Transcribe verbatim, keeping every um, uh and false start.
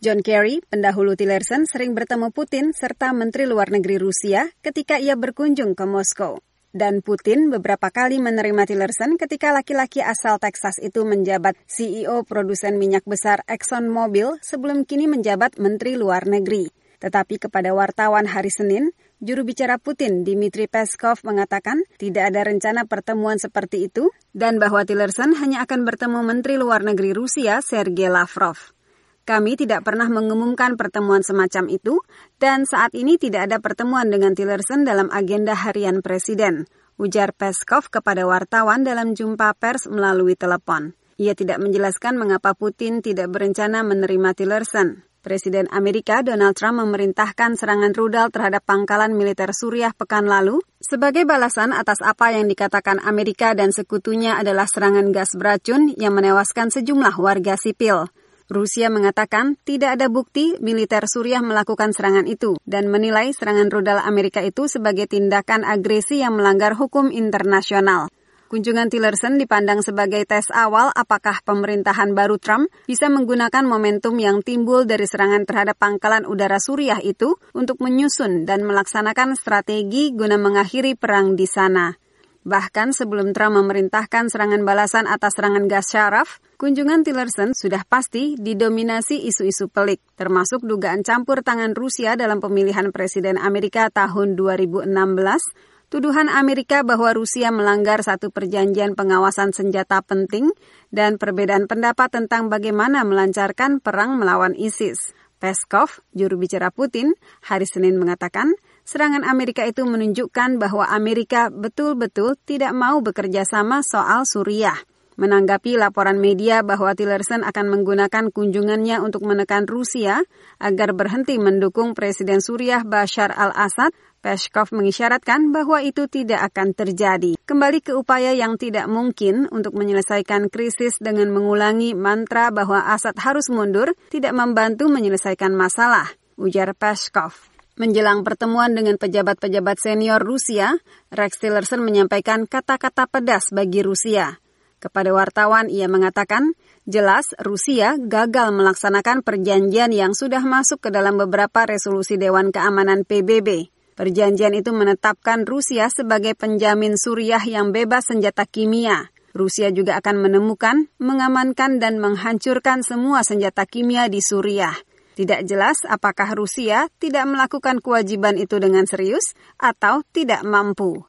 John Kerry, pendahulu Tillerson, sering bertemu Putin serta Menteri Luar Negeri Rusia ketika ia berkunjung ke Moskow. Dan Putin beberapa kali menerima Tillerson ketika laki-laki asal Texas itu menjabat C E O produsen minyak besar ExxonMobil sebelum kini menjabat Menteri Luar Negeri. Tetapi kepada wartawan hari Senin, juru bicara Putin Dmitry Peskov mengatakan tidak ada rencana pertemuan seperti itu dan bahwa Tillerson hanya akan bertemu Menteri Luar Negeri Rusia Sergei Lavrov. Kami tidak pernah mengumumkan pertemuan semacam itu dan saat ini tidak ada pertemuan dengan Tillerson dalam agenda harian Presiden, ujar Peskov kepada wartawan dalam jumpa pers melalui telepon. Ia tidak menjelaskan mengapa Putin tidak berencana menerima Tillerson. Presiden Amerika Donald Trump memerintahkan serangan rudal terhadap pangkalan militer Suriah pekan lalu sebagai balasan atas apa yang dikatakan Amerika dan sekutunya adalah serangan gas beracun yang menewaskan sejumlah warga sipil. Rusia mengatakan tidak ada bukti militer Suriah melakukan serangan itu dan menilai serangan rudal Amerika itu sebagai tindakan agresi yang melanggar hukum internasional. Kunjungan Tillerson dipandang sebagai tes awal apakah pemerintahan baru Trump bisa menggunakan momentum yang timbul dari serangan terhadap pangkalan udara Suriah itu untuk menyusun dan melaksanakan strategi guna mengakhiri perang di sana. Bahkan sebelum Trump memerintahkan serangan balasan atas serangan gas Sharaf, kunjungan Tillerson sudah pasti didominasi isu-isu pelik, termasuk dugaan campur tangan Rusia dalam pemilihan Presiden Amerika tahun dua ribu enam belas, tuduhan Amerika bahwa Rusia melanggar satu perjanjian pengawasan senjata penting, dan perbedaan pendapat tentang bagaimana melancarkan perang melawan ISIS. Peskov, juru bicara Putin, hari Senin mengatakan, serangan Amerika itu menunjukkan bahwa Amerika betul-betul tidak mau bekerja sama soal Suriah. Menanggapi laporan media bahwa Tillerson akan menggunakan kunjungannya untuk menekan Rusia agar berhenti mendukung Presiden Suriah Bashar al-Assad, Peskov mengisyaratkan bahwa itu tidak akan terjadi. Kembali ke upaya yang tidak mungkin untuk menyelesaikan krisis dengan mengulangi mantra bahwa Assad harus mundur tidak membantu menyelesaikan masalah, ujar Peskov. Menjelang pertemuan dengan pejabat-pejabat senior Rusia, Rex Tillerson menyampaikan kata-kata pedas bagi Rusia. Kepada wartawan, ia mengatakan, jelas Rusia gagal melaksanakan perjanjian yang sudah masuk ke dalam beberapa resolusi Dewan Keamanan P B B. Perjanjian itu menetapkan Rusia sebagai penjamin Suriah yang bebas senjata kimia. Rusia juga akan menemukan, mengamankan, dan menghancurkan semua senjata kimia di Suriah. Tidak jelas apakah Rusia tidak melakukan kewajiban itu dengan serius atau tidak mampu.